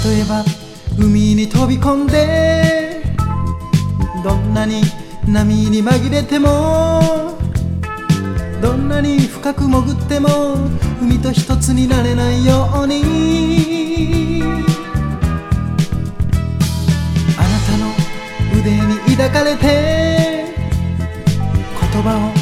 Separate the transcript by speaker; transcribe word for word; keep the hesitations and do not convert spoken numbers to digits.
Speaker 1: 例えば海に飛び込んでどんなに波に紛れてもどんなに深く潜っても海と一つになれないようにあなたの腕に抱かれて言葉を